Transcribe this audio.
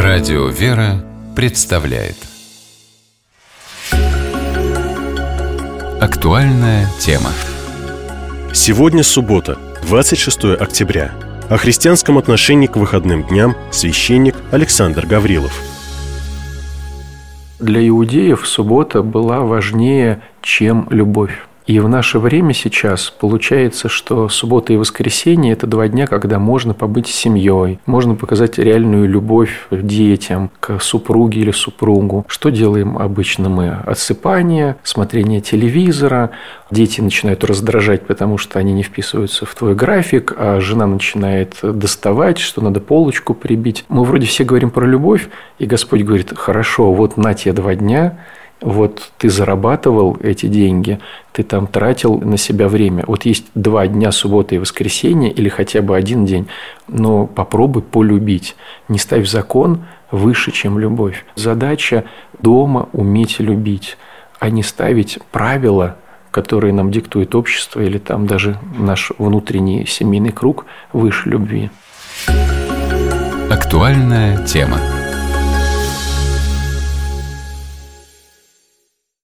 Радио «Вера» представляет актуальная тема. Сегодня суббота, 26 октября. О христианском отношении к выходным дням священник Александр Гаврилов. Для иудеев суббота была важнее, чем любовь. И в наше время сейчас получается, что суббота и воскресенье – это 2 дня, когда можно побыть с семьей, можно показать реальную любовь детям, к супруге или супругу. Что делаем обычно мы? Отсыпание, смотрение телевизора. Дети начинают раздражать, потому что они не вписываются в твой график, а жена начинает доставать, что надо полочку прибить. Мы вроде все говорим про любовь, и Господь говорит: хорошо, вот на те 2 дня, вот ты зарабатывал эти деньги, ты там тратил на себя время. Вот есть 2 дня, суббота и воскресенье, или хотя бы 1 день, но попробуй полюбить. Не ставь закон выше, чем любовь. Задача дома уметь любить, а не ставить правила, которые нам диктует общество или там даже наш внутренний семейный круг, выше любви. Актуальная тема.